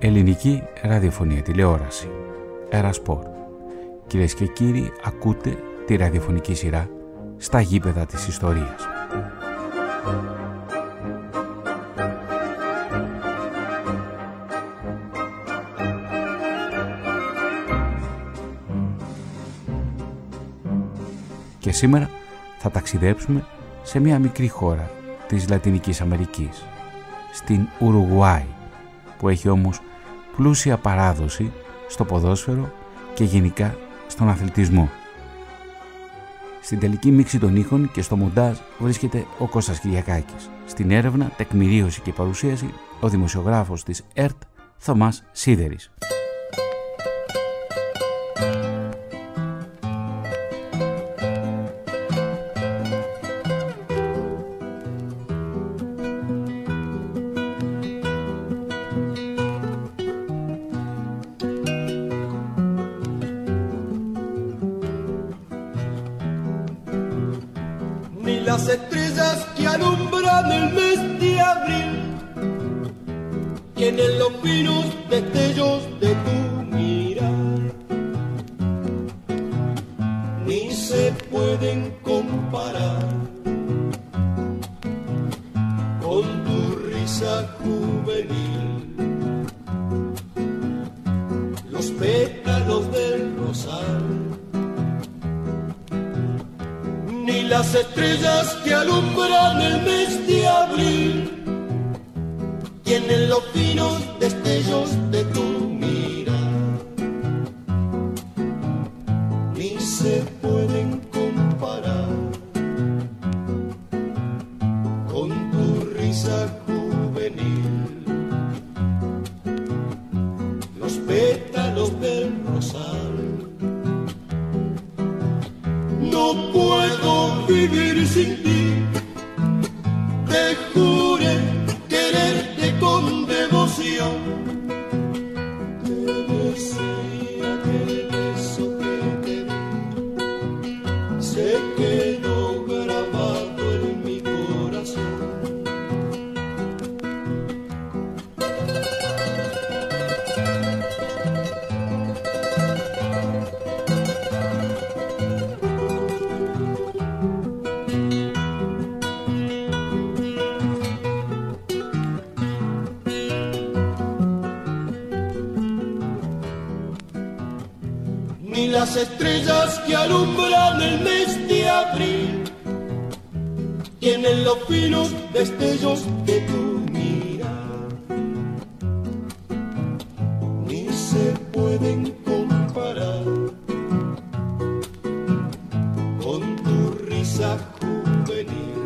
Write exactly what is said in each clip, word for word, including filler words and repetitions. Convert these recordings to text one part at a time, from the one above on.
ελληνική ραδιοφωνία τηλεόραση. Ερασπορ. Κυρίες και κύριοι, ακούτε τη ραδιοφωνική σειρά «Στα γήπεδα της ιστορίας». Και σήμερα θα ταξιδέψουμε σε μια μικρή χώρα της Λατινικής Αμερικής, στην Ουρουγουάη, που έχει όμως πλούσια παράδοση στο ποδόσφαιρο και γενικά στον αθλητισμό. Στην τελική μίξη των ήχων και στο μοντάζ βρίσκεται ο Κώστας Κυριακάκης. Στην έρευνα, τεκμηρίωση και παρουσίαση ο δημοσιογράφος της ΕΡΤ Θωμάς Σίδερης. Las estrellas que alumbran el mes de abril tienen los finos destellos de tu mirar, ni se pueden comparar con tu risa juvenil. Los pétalos del rosal ni las estrellas que alumbran el mes de abril tienen los finos destellos de tu mirar, ni se pueden comparar con tu risa juvenil. Los pétalos del rosal. No puedo vivir sin ti, te juré quererte con devoción. Te decía que el beso que te di se quedó grabado en mi corazón. Ni las estrellas que alumbran el mes de abril tienen los finos destellos de tu mirar, ni se pueden comparar con tu risa juvenil.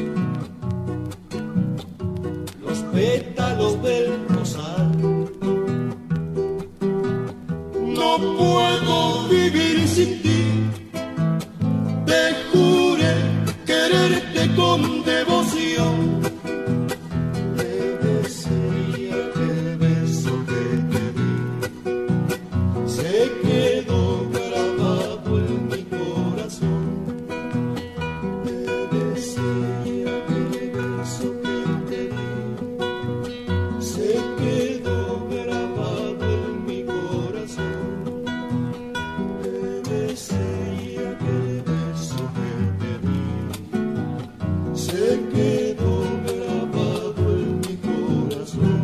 Los pétalos del rosal. No puedo vivir sin ti, te juré quererte con devoción. Te decía que el beso que te di se quedó grabado en mi corazón. Te decía que el beso que te di se quedó grabado en mi corazón. Decía que el beso que te di se quedó grabado en mi corazón.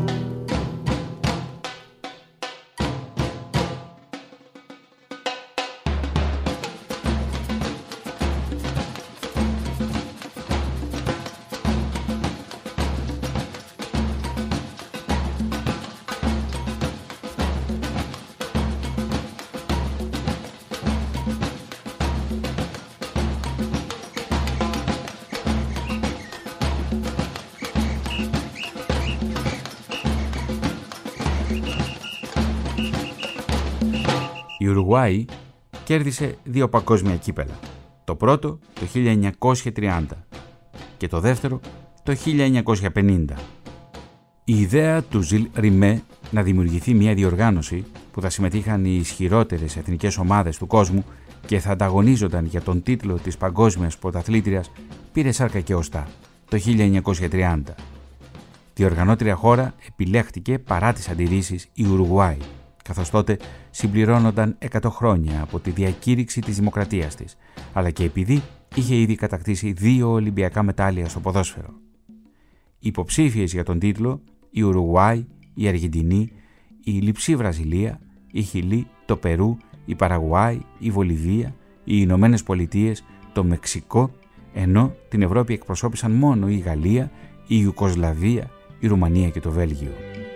Η Ουρουγουάη κέρδισε δύο παγκόσμια κύπελα. Το πρώτο το χίλια εννιακόσια τριάντα και το δεύτερο το χίλια εννιακόσια πενήντα. Η ιδέα του Ζιλ Ριμέ να δημιουργηθεί μια διοργάνωση που θα συμμετείχαν οι ισχυρότερες εθνικές ομάδες του κόσμου και θα ανταγωνίζονταν για τον τίτλο της παγκόσμιας πρωταθλήτριας πήρε σάρκα και οστά το χίλια εννιακόσια τριάντα. Διοργανώτρια χώρα επιλέχτηκε παρά τις αντιρρήσεις η Ουρουγουάη, καθώς τότε συμπληρώνονταν εκατό χρόνια από τη διακήρυξη της δημοκρατίας της, αλλά και επειδή είχε ήδη κατακτήσει δύο Ολυμπιακά μετάλλια στο ποδόσφαιρο. Υποψήφιες για τον τίτλο η Ουρουγουάη, η Αργεντινή, η λειψή Βραζιλία, η Χιλή, το Περού, η Παραγουάη, η Βολιβία, οι Ηνωμένες Πολιτείες, το Μεξικό, ενώ την Ευρώπη εκπροσώπησαν μόνο η Γαλλία, η Ιουκοσλαβία, η Ρουμανία και το Βέλγιο.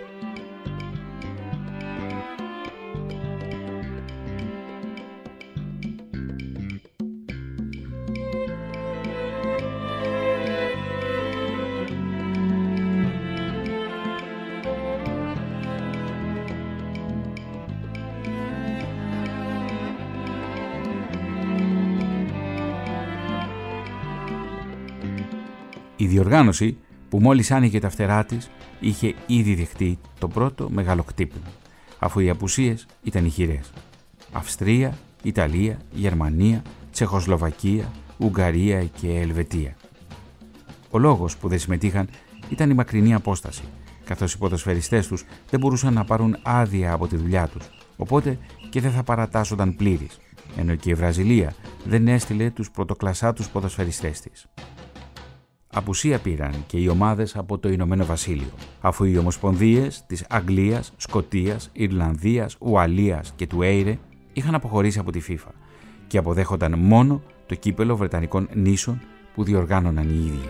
Η διοργάνωση, που μόλις άνοιγε τα φτερά της, είχε ήδη δεχτεί το πρώτο μεγάλο χτύπημα, αφού οι απουσίες ήταν ηχηρές. Αυστρία, Ιταλία, Γερμανία, Τσεχοσλοβακία, Ουγγαρία και Ελβετία. Ο λόγος που δεν συμμετείχαν ήταν η μακρινή απόσταση, καθώς οι ποδοσφαιριστές τους δεν μπορούσαν να πάρουν άδεια από τη δουλειά τους, οπότε και δεν θα παρατάσσονταν πλήρης, ενώ και η Βραζιλία δεν έστειλε τους πρωτοκλασσάτους ποδοσφαιριστές της. Απουσία πήραν και οι ομάδες από το Ηνωμένο Βασίλειο, αφού οι ομοσπονδίες της Αγγλίας, Σκωτίας, Ιρλανδίας, Ουαλίας και του Έιρε είχαν αποχωρήσει από τη FIFA και αποδέχονταν μόνο το κύπελο Βρετανικών νήσων που διοργάνωναν οι ίδιοι.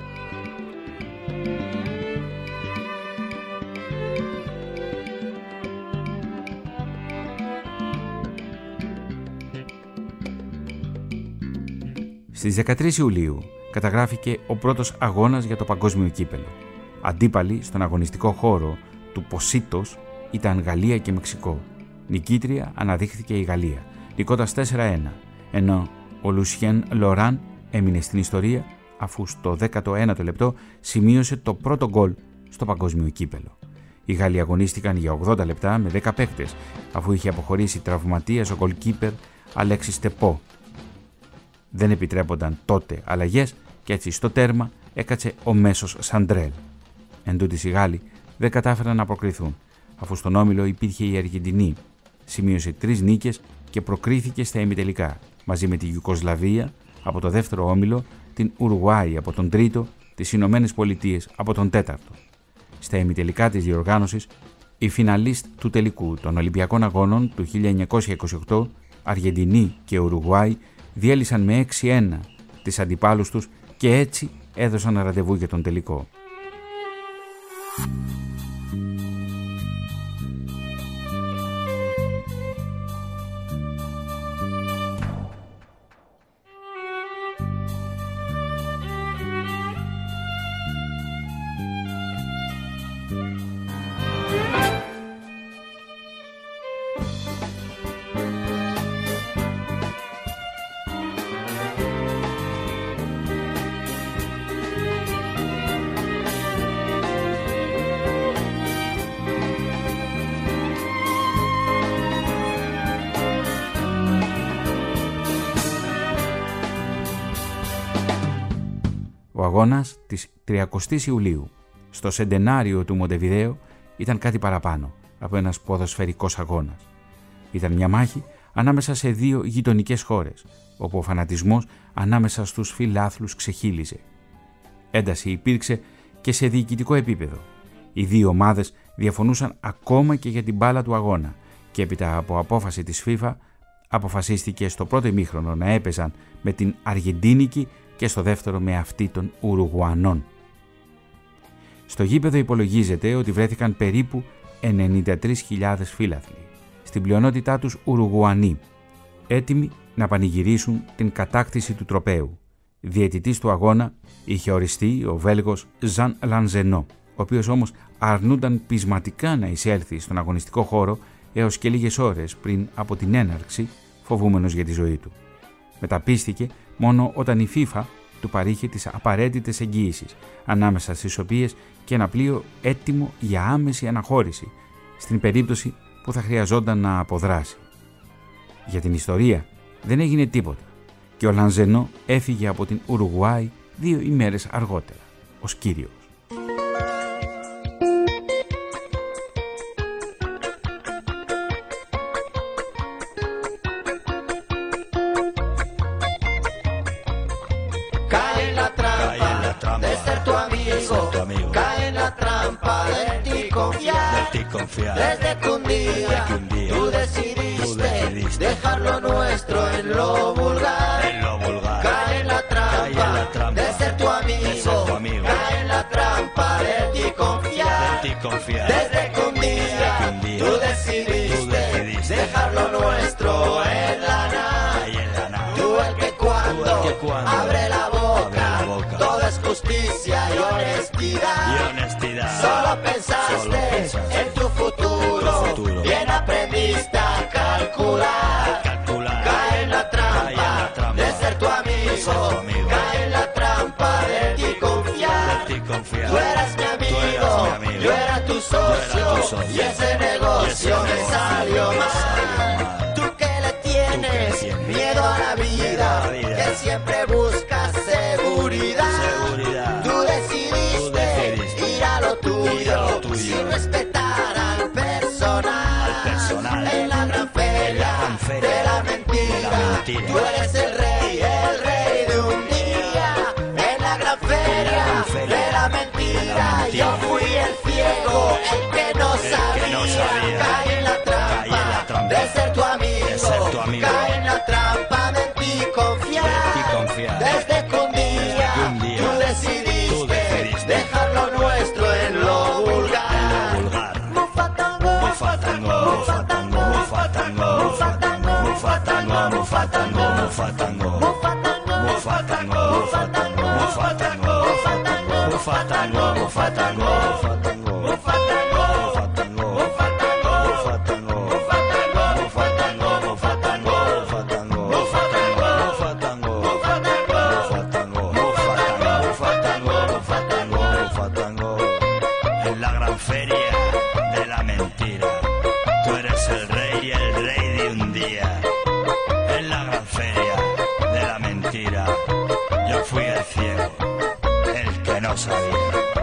Στις δεκατρείς Ιουλίου καταγράφηκε ο πρώτος αγώνας για το παγκόσμιο κύπελο. Αντίπαλοι στον αγωνιστικό χώρο του Ποσίτος ήταν Γαλλία και Μεξικό. Νικήτρια αναδείχθηκε η Γαλλία, νικώντας τέσσερα ένα, ενώ ο Λουσιέν Λοράν έμεινε στην ιστορία αφού στο δέκατο ένατο λεπτό σημείωσε το πρώτο γκολ στο παγκόσμιο κύπελο. Οι Γάλλοι αγωνίστηκαν για ογδόντα λεπτά με δέκα παίκτες, αφού είχε αποχωρήσει τραυματίας ο γκολκίπερ Αλέξις Τεπό. Δεν επιτρέπονταν τότε αλλαγές και έτσι στο τέρμα έκατσε ο μέσος Σαντρέλ. Εν τούτοις οι Γάλλοι δεν κατάφεραν να προκριθούν, αφού στον όμιλο υπήρχε η Αργεντινή. Σημείωσε τρεις νίκες και προκρίθηκε στα ημιτελικά, μαζί με τη Ιουκοσλαβία από το δεύτερο όμιλο, την Ουρουγουάη από τον τρίτο, τις Ηνωμένες Πολιτείες από τον τέταρτο. Στα ημιτελικά της διοργάνωσης, οι φιναλίστ του τελικού των Ολυμπιακών Αγώνων του χίλια εννιακόσια είκοσι οκτώ, Αργεντινή και Ουρουγουάη, διέλυσαν με έξι ένα τις αντιπάλους τους και έτσι έδωσαν ραντεβού για τον τελικό. Ο αγώνας της τριακοστής Ιουλίου στο Σεντενάριο του Μοντεβιδέο ήταν κάτι παραπάνω από ένας ποδοσφαιρικός αγώνας. Ήταν μια μάχη ανάμεσα σε δύο γειτονικές χώρες, όπου ο φανατισμός ανάμεσα στους φιλάθλους ξεχύλιζε. Ένταση υπήρξε και σε διοικητικό επίπεδο. Οι δύο ομάδες διαφωνούσαν ακόμα και για την μπάλα του αγώνα και έπειτα από απόφαση της FIFA αποφασίστηκε στο πρώτο ημίχρονο να έπαιζαν με την Αργεντίνικη και στο δεύτερο με αυτή των Ουρουγουανών. Στο γήπεδο υπολογίζεται ότι βρέθηκαν περίπου ενενήντα τρεις χιλιάδες φύλαθλοι, στην πλειονότητά τους Ουρουγουανοί, έτοιμοι να πανηγυρίσουν την κατάκτηση του τροπαίου. Διαιτητής του αγώνα είχε οριστεί ο Βέλγος Ζαν Λανζενό, ο οποίος όμως αρνούνταν πεισματικά να εισέλθει στον αγωνιστικό χώρο έως και λίγες ώρες πριν από την έναρξη, φοβούμενος για τη ζωή του. Μεταπίστηκε μόνο όταν η FIFA του παρήχε τις απαραίτητες εγγυήσεις, ανάμεσα στις οποίες και ένα πλοίο έτοιμο για άμεση αναχώρηση, στην περίπτωση που θα χρειαζόταν να αποδράσει. Για την ιστορία δεν έγινε τίποτα και ο Λανζενό έφυγε από την Ουρουγουάη δύο ημέρες αργότερα, ως κύριος. confiar. Desde que un día, Desde que un día tú, decidiste tú decidiste dejar lo nuestro en lo vulgar. En lo vulgar. Cae en la trampa, Cae en la trampa de ser tu amigo. de ser tu amigo. Cae en la trampa de ti confiar. De ti confiar. Desde que un día, que un día tú, decidiste tú decidiste dejar lo nuestro en la nada. Ahí en la nada. Tú el que cuando, Tú el que cuando abre la boca, abre la boca, todo es justicia y honestidad. Y honestidad. Solo pensaste, Solo pensaste en tu futuro, tu futuro. bien aprendiste a calcular. Calcular. Cae en la trampa, Cae en la trampa de ser tu amigo. de ser tu amigo. Cae en la trampa de ti confiar. De ti confiar. Tú eras mi amigo, Tú eras mi amigo. yo era tu socio, Yo era tu socio. y ese negocio Y ese me negocio salió me mal. salió mal. Tú que le tienes tienes miedo a la vida, miedo a la vida. que siempre buscas seguridad. Seguridad. Tú decidiste, Tú decidiste ir a lo tuyo, ir a lo tuyo. sin respetar al personal. Al personal. En la gran feria, En la gran feria de la mentira, de la mentira. tú eres el rey, el rey de un día. En la gran feria, gran feria de la mentira, de la mentira. yo fui el ciego, el que no El sabía. que no sabía. Cae en la trampa, Cae en la trampa de ser tu amigo. de ser tu amigo. Cae en la trampa de ti confiar. De ti confiar. Desde que un día, que un día tú decidiste, tú decidiste dejar lo nuestro en lo vulgar. En lo vulgar. Mufatango, Mufatango, mufatango, mufatango, mufatango, mufatango, mufatango, mufatango, mufatango, mufatango, mufatango, mufatango, mufatango, mufatango, mufatango, en la gran feria de la mentira, tú eres el rey, el rey de un día. En la gran feria de la mentira, yo fui el ciego, el que no sabía.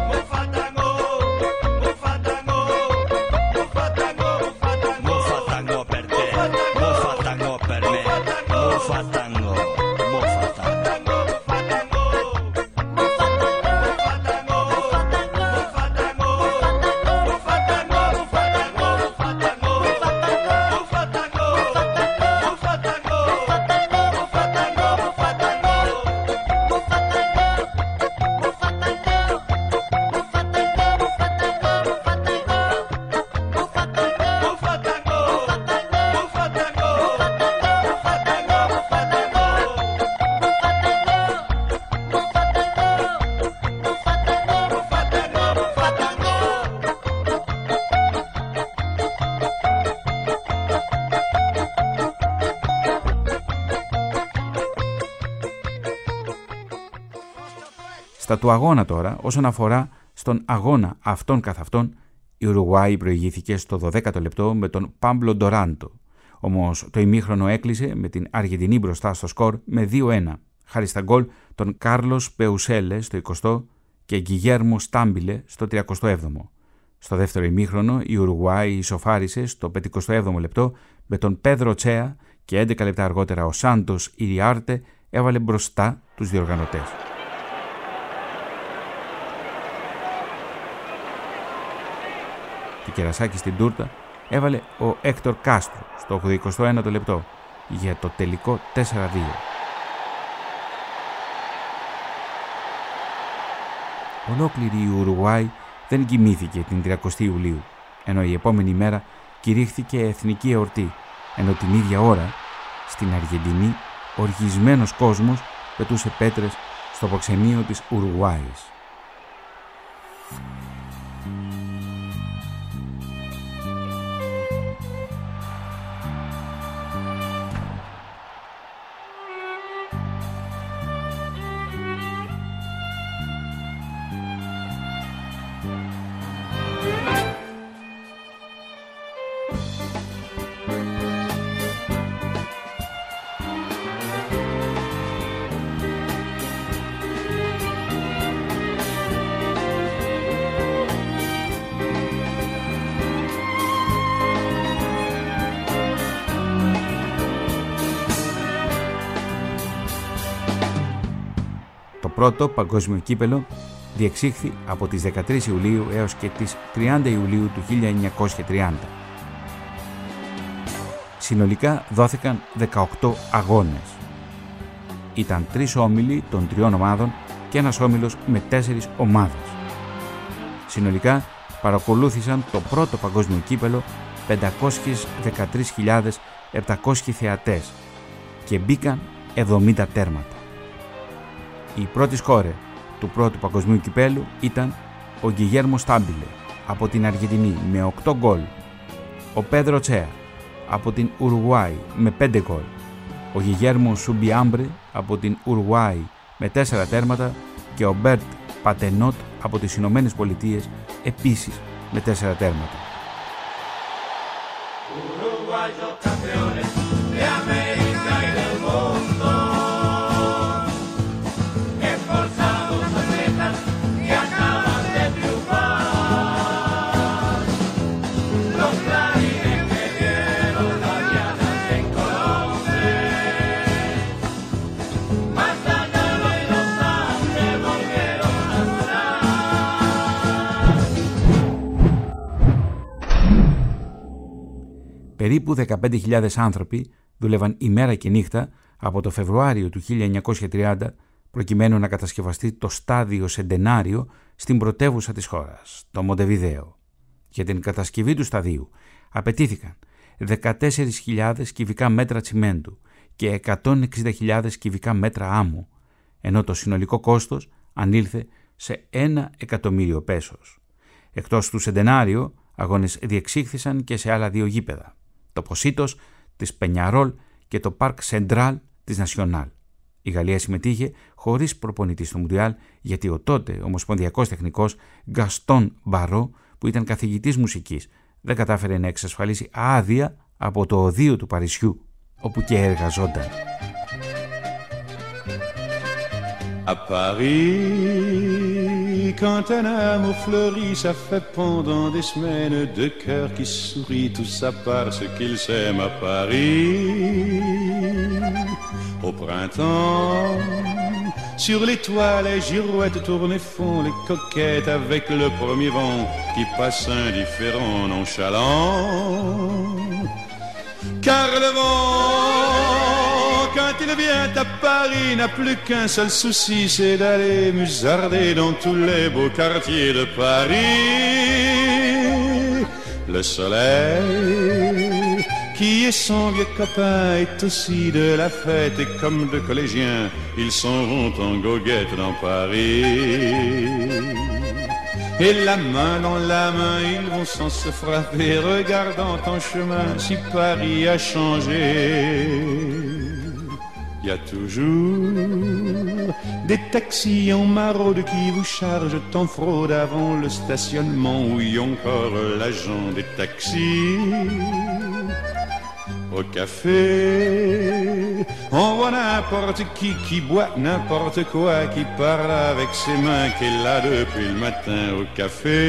Mufatango per te, mufatango per me, mufatango, mufatango. Στα του αγώνα τώρα, όσον αφορά στον αγώνα αυτόν καθ' αυτόν, η Ουρουγουάη προηγήθηκε στο δωδέκατο λεπτό με τον Πάμπλο Ντοράντο. Όμως το ημίχρονο έκλεισε με την Αργεντινή μπροστά στο σκορ με δύο ένα, χάρη στα γκολ των Κάρλος Πεουσέλε στο εικοστό και Γκιγέρμο Στάμπιλε στο τριακοστό έβδομο. Στο δεύτερο ημίχρονο η Ουρουγουάη ισοφάρισε στο πενηκοστό έβδομο λεπτό με τον Πέδρο Τσέα και έντεκα λεπτά αργότερα ο Σάντος Ιριάρτε έβαλε μπροστά τους διοργανωτές. Τη κερασάκι στην τούρτα έβαλε ο Έκτορ Κάστρο στο ογδοηκοστό ένατο λεπτό για το τελικό τέσσερα δύο. Ολόκληρη η Ουρουγουάη δεν κοιμήθηκε την τριακοστή Ιουλίου, ενώ η επόμενη μέρα κηρύχθηκε εθνική εορτή, ενώ την ίδια ώρα στην Αργεντινή οργισμένος κόσμος πετούσε πέτρες στο προξενείο της Ουρουγουάης. Το πρώτο παγκόσμιο κύπελο διεξήχθη από τις δεκατρείς Ιουλίου έως και τις τριάντα Ιουλίου του χίλια εννιακόσια τριάντα. Συνολικά δόθηκαν δεκαοκτώ αγώνες. Ήταν τρεις όμιλοι των τριών ομάδων και ένας όμιλος με τέσσερις ομάδες. Συνολικά παρακολούθησαν το πρώτο παγκόσμιο κύπελο πεντακόσιες δεκατρείς χιλιάδες επτακόσιοι θεατές και μπήκαν εβδομήντα τέρματα. Η πρώτη σκόρερ του πρώτου παγκοσμίου κυπέλου ήταν ο Γκιγέρμο Στάμπιλε από την Αργεντινή με οκτώ γκολ, ο Πέδρο Τσέα από την Ουρουγουάη με πέντε γκολ, ο Γιγέρμο Σουμπιάμπρε από την Ουρουγουάη με τέσσερα τέρματα και ο Μπέρτ Πατενότ από τις Ηνωμένες Πολιτείες επίσης με τέσσερα τέρματα. Περίπου δεκαπέντε χιλιάδες άνθρωποι δούλευαν ημέρα και νύχτα από το Φεβρουάριο του χίλια εννιακόσια τριάντα προκειμένου να κατασκευαστεί το στάδιο Σεντενάριο στην πρωτεύουσα της χώρας, το Μοντεβιδέο. Για την κατασκευή του σταδίου απαιτήθηκαν δεκατέσσερις χιλιάδες κυβικά μέτρα τσιμέντου και εκατόν εξήντα χιλιάδες κυβικά μέτρα άμμου, ενώ το συνολικό κόστος ανήλθε σε ένα εκατομμύριο πέσος. Εκτός του Σεντενάριο, αγώνες διεξήχθησαν και σε άλλα δύο γήπεδα, το Ποσίτος της Πενιαρόλ και το Πάρκ Σεντράλ της Νασιονάλ. Η Γαλλία συμμετείχε χωρίς προπονητή στο Μουντιάλ, γιατί ο τότε ομοσπονδιακός τεχνικός Γκαστόν Μπαρό, που ήταν καθηγητής μουσικής, δεν κατάφερε να εξασφαλίσει άδεια από το οδείο του Παρισιού, όπου και εργαζόταν. À Paris, quand un amour fleurit, ça fait pendant des semaines deux cœurs qui sourient, tout ça parce qu'ils s'aiment à Paris. Au printemps, sur les toits, les girouettes tournent et font les coquettes avec le premier vent qui passe indifférent, nonchalant. Car le vent, quand il vient à Paris, n'a plus qu'un seul souci, c'est d'aller musarder dans tous les beaux quartiers de Paris. Le soleil, qui est son vieux copain, est aussi de la fête, et comme deux collégiens, ils s'en vont en goguette dans Paris. Et la main dans la main, ils vont sans se frapper, regardant en chemin si Paris a changé. Il y a toujours des taxis en maraude qui vous chargent en fraude avant le stationnement, où y a encore l'agent des taxis. Au café, on voit n'importe qui qui boit n'importe quoi, qui parle avec ses mains, qui est là depuis le matin au café.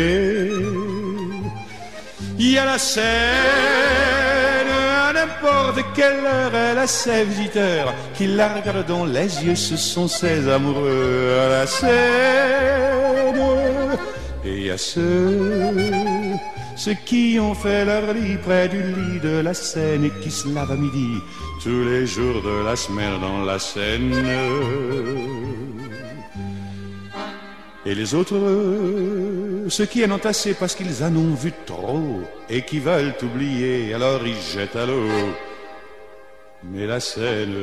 Il y a la Seine, à n'importe quelle heure, elle a ses visiteurs qui la regardent dans les yeux, ce sont ses amoureux à la Seine. Et il y a ceux, ceux qui ont fait leur lit près du lit de la Seine et qui se lavent à midi tous les jours de la semaine dans la Seine. Et les autres, ceux qui en ont assez parce qu'ils en ont vu trop et qui veulent oublier, alors ils jettent à l'eau. Mais la Seine,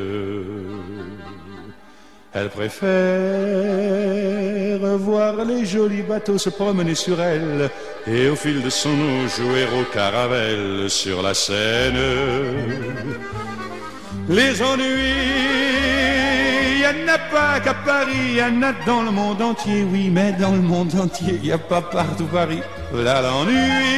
elle préfère voir les jolis bateaux se promener sur elle et au fil de son eau jouer au caravelle sur la Seine. Les ennuis, il n'y en a pas qu'à Paris, il y en a dans le monde entier, oui, mais dans le monde entier, il n'y a pas partout Paris. Là l'ennui,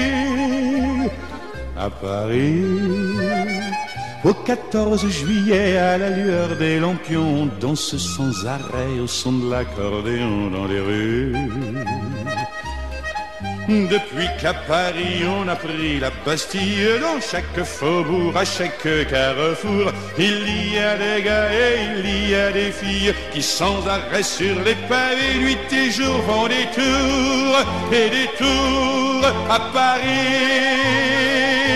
à Paris. Au quatorze juillet, à la lueur des lampions, on danse sans arrêt au son de l'accordéon dans les rues. Depuis qu'à Paris on a pris la Bastille, dans chaque faubourg, à chaque carrefour, il y a des gars et il y a des filles qui sans arrêt sur les pavés, nuit et jour font des tours et des tours à Paris.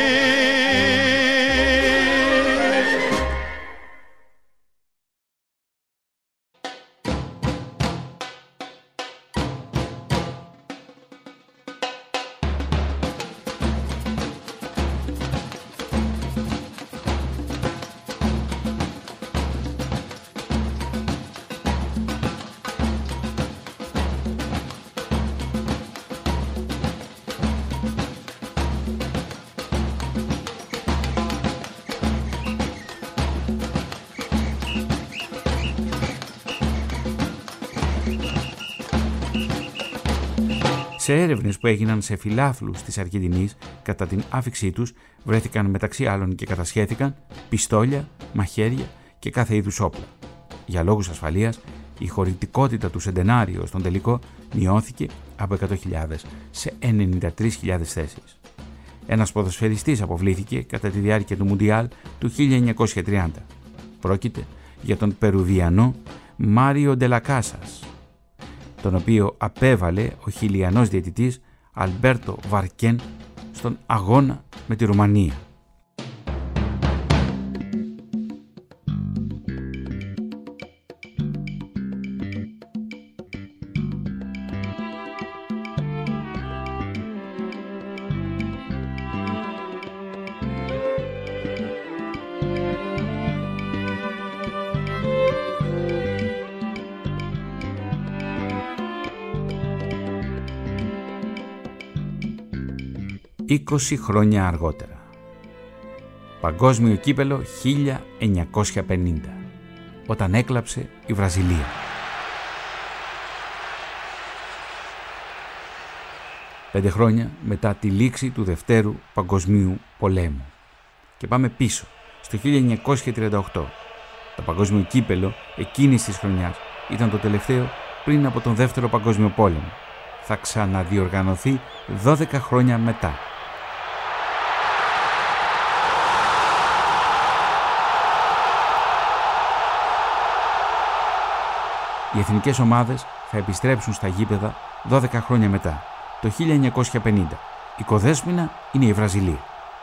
Σε έρευνες που έγιναν σε φιλάθλους της Αργεντινής κατά την άφιξή τους, βρέθηκαν μεταξύ άλλων και κατασχέθηκαν πιστόλια, μαχαίρια και κάθε είδους όπλα. Για λόγους ασφαλείας, η χωρητικότητα του Σεντενάριο στον τελικό μειώθηκε από εκατό χιλιάδες σε ενενήντα τρεις χιλιάδες θέσεις. Ένας ποδοσφαιριστής αποβλήθηκε κατά τη διάρκεια του Μουντιάλ του χίλια εννιακόσια τριάντα. Πρόκειται για τον Περουβιανό Μάριο Ντελακάσας, τον οποίο απέβαλε ο χιλιανός διαιτητής Αλμπέρτο Βαρκέν στον αγώνα με τη Ρουμανία. είκοσι χρόνια αργότερα. Παγκόσμιο κύπελο χίλια εννιακόσια πενήντα, όταν έκλαψε η Βραζιλία. Πέντε χρόνια μετά τη λήξη του Δευτέρου Παγκοσμίου Πολέμου. Και πάμε πίσω, στο χίλια εννιακόσια τριάντα οκτώ. Το παγκόσμιο κύπελο εκείνης της χρονιάς ήταν το τελευταίο πριν από τον Δεύτερο Παγκόσμιο Πόλεμο. Θα ξαναδιοργανωθεί δώδεκα χρόνια μετά. Οι εθνικές ομάδες θα επιστρέψουν στα γήπεδα δώδεκα χρόνια μετά, το χίλια εννιακόσια πενήντα. Η κοδέσποινα είναι η Βραζιλία.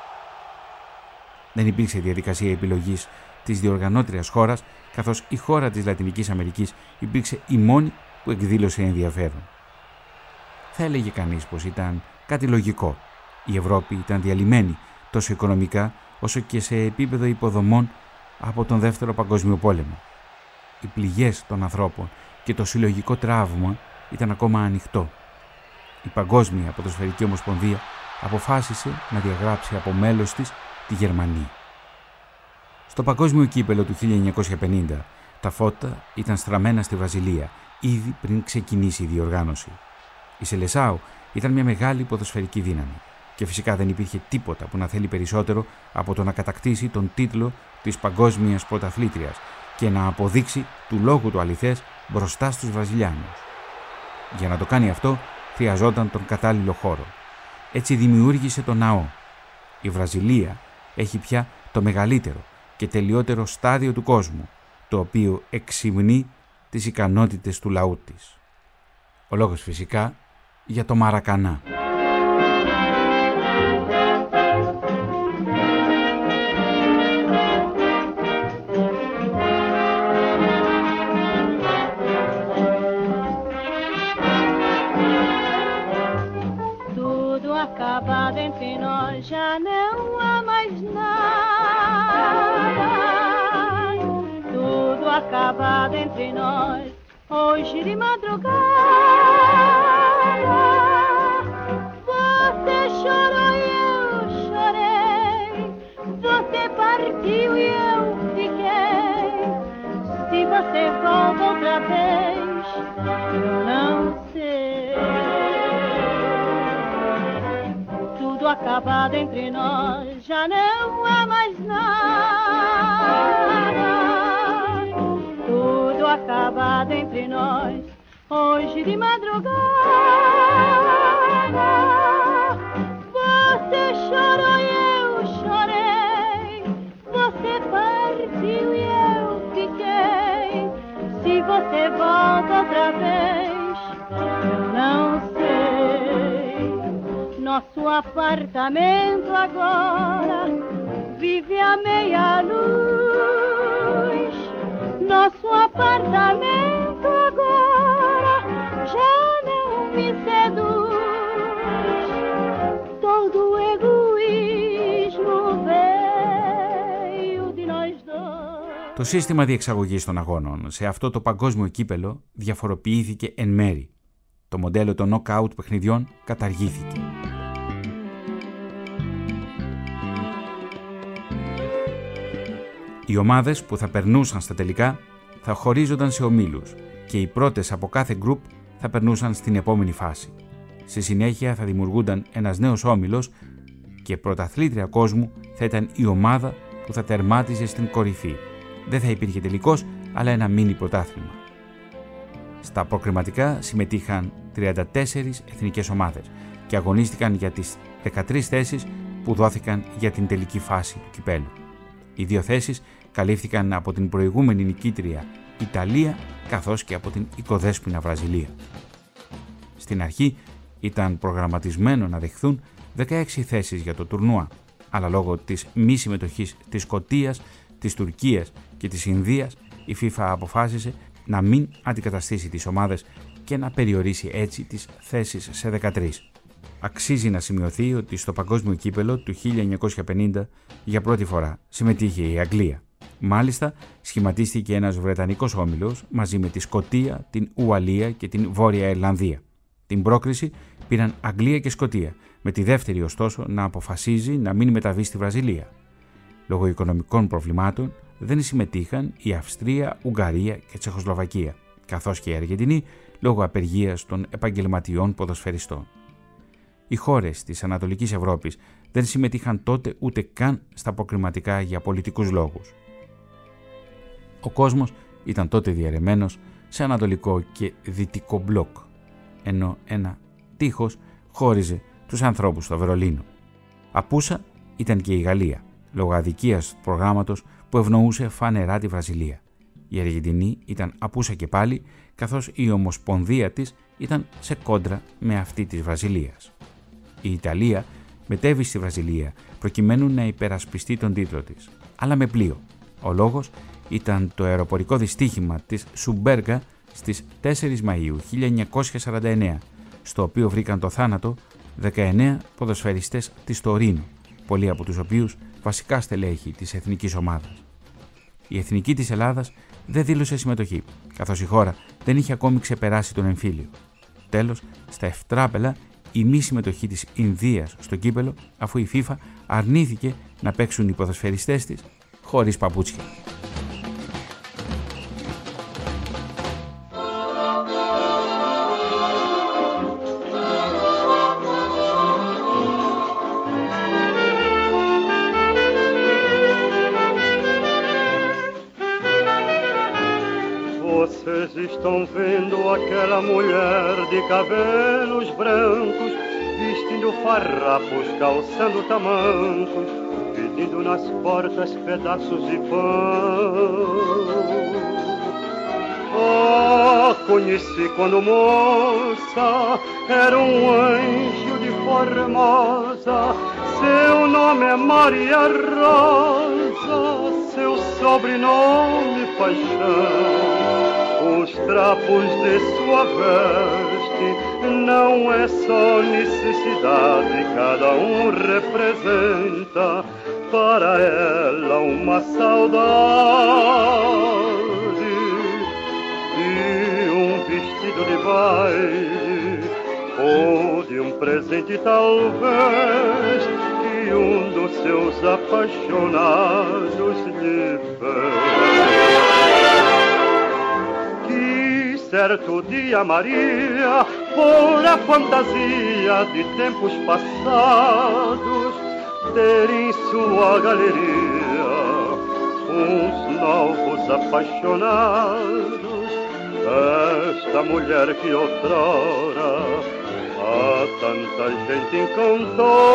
Δεν υπήρξε διαδικασία επιλογής της διοργανώτριας χώρας, καθώς η χώρα της Λατινικής Αμερικής υπήρξε η μόνη που εκδήλωσε ενδιαφέρον. Θα έλεγε κανείς πως ήταν κάτι λογικό. Η Ευρώπη ήταν διαλυμένη τόσο οικονομικά όσο και σε επίπεδο υποδομών από τον Δεύτερο Παγκόσμιο Πόλεμο. Οι πληγές των ανθρώπων και το συλλογικό τραύμα ήταν ακόμα ανοιχτό. Η Παγκόσμια Ποδοσφαιρική Ομοσπονδία αποφάσισε να διαγράψει από μέλος της τη Γερμανία. Στο Παγκόσμιο Κύπελο του χίλια εννιακόσια πενήντα τα φώτα ήταν στραμμένα στη Βραζιλία ήδη πριν ξεκινήσει η διοργάνωση. Η Σελεσάου ήταν μια μεγάλη ποδοσφαιρική δύναμη και φυσικά δεν υπήρχε τίποτα που να θέλει περισσότερο από το να κατακτήσει τον τίτλο της Παγκόσμιας Πρωταθλήτριας και να αποδείξει του λόγου του αληθές μπροστά στους Βραζιλιάνους. Για να το κάνει αυτό χρειαζόταν τον κατάλληλο χώρο. Έτσι δημιούργησε το ναό. Η Βραζιλία έχει πια το μεγαλύτερο και τελειότερο στάδιο του κόσμου, το οποίο εξυμνεί τις ικανότητες του λαού της. Ο λόγος φυσικά για το Μαρακανά. Já não há mais nada, tudo acabado entre nós, hoje de madrugada. Você chorou e eu chorei, você partiu e eu fiquei. Se você volta outra vez, eu não sei. Acabado entre nós, já não há mais nada. Tudo acabado entre nós, hoje de madrugada. você volta outra vez, eu não sei. Nosso apartamento agora vive a meia luz. Nosso apartamento agora já não me seduz. Todo o egoísmo veio de nós dois. Το σύστημα διεξαγωγής των αγώνων σε αυτό το παγκόσμιο κύπελο διαφοροποιήθηκε εν μέρη. Το μοντέλο των νοκάουτ παιχνιδιών καταργήθηκε. Οι ομάδες που θα περνούσαν στα τελικά θα χωρίζονταν σε ομίλους και οι πρώτες από κάθε γκρουπ θα περνούσαν στην επόμενη φάση. Στη συνέχεια θα δημιουργούνταν ένας νέος όμιλος και πρωταθλήτρια κόσμου θα ήταν η ομάδα που θα τερμάτιζε στην κορυφή. Δεν θα υπήρχε τελικός, αλλά ένα μίνι πρωτάθλημα. Στα προκριματικά συμμετείχαν τριάντα τέσσερις εθνικές ομάδες και αγωνίστηκαν για τις δεκατρείς θέσεις που δόθηκαν για την τελική φάση του κυπέλου. Οι δύο θέσεις καλύφθηκαν από την προηγούμενη νικήτρια Ιταλία καθώς και από την οικοδέσποινα Βραζιλία. Στην αρχή ήταν προγραμματισμένο να δεχθούν δεκαέξι θέσεις για το τουρνουά, αλλά λόγω της μη συμμετοχής της Σκωτίας, της Τουρκίας και της Ινδίας, η FIFA αποφάσισε να μην αντικαταστήσει τις ομάδες και να περιορίσει έτσι τις θέσεις σε δεκατρείς. Αξίζει να σημειωθεί ότι στο παγκόσμιο κύπελο του χίλια εννιακόσια πενήντα για πρώτη φορά συμμετείχε η Αγγλία. Μάλιστα, σχηματίστηκε ένας Βρετανικός όμιλος μαζί με τη Σκωτία, την Ουαλία και την Βόρεια Ιρλανδία. Την πρόκριση πήραν Αγγλία και Σκωτία, με τη δεύτερη ωστόσο να αποφασίζει να μην μεταβεί στη Βραζιλία. Λόγω οικονομικών προβλημάτων δεν συμμετείχαν η Αυστρία, Ουγγαρία και Τσεχοσλοβακία, καθώς και η Αργεντινή λόγω απεργίας των επαγγελματιών ποδοσφαιριστών. Οι χώρες της Ανατολικής Ευρώπης δεν συμμετείχαν τότε ούτε καν στα προκριματικά για πολιτικούς λόγους. Ο κόσμος ήταν τότε διαιρεμένος σε ανατολικό και δυτικό μπλοκ, ενώ ένα τείχος χώριζε τους ανθρώπους στο Βερολίνο. Απούσα ήταν και η Γαλλία, λόγω αδικίας του προγράμματος που ευνοούσε φανερά τη Βραζιλία. Η Αργεντινή ήταν απούσα και πάλι, καθώς η ομοσπονδία της ήταν σε κόντρα με αυτή της Βραζιλίας. Η Ιταλία μετέβη στη Βραζιλία προκειμένου να υπερασπιστεί τον τίτλο της, αλλά με πλοίο. Ο λόγος ήταν το αεροπορικό δυστύχημα της Σουμπέργα στις τέσσερις Μαΐου χίλια εννιακόσια σαράντα εννέα, στο οποίο βρήκαν το θάνατο δεκαεννέα ποδοσφαιριστές της Τωρίνο, πολλοί από τους οποίους βασικά στελέχη της εθνικής ομάδας. Η εθνική της Ελλάδας δεν δήλωσε συμμετοχή, καθώς η χώρα δεν είχε ακόμη ξεπεράσει τον εμφύλιο. Τέλος, στα ευτράπελα η μη συμμετοχή της Ινδίας στο κύπελο, αφού η FIFA αρνήθηκε να παίξουν οι ποδοσφαιριστές της χωρίς παπούτσια. Vocês estão vendo aquela mulher de cabelos brancos, vestindo farrapos, calçando tamancos, pedindo nas portas pedaços de pão. Oh, conheci quando moça, era um anjo de formosa, seu nome é Maria Rosa, seu sobrenome Paixão. Os trapos de sua veste não é só necessidade, cada um representa para ela uma saudade. De um vestido de baile ou de um presente talvez que um dos seus apaixonados lhe fez. Certo dia Maria, por a fantasia de tempos passados, ter em sua galeria uns novos apaixonados. Esta mulher que outrora a tanta gente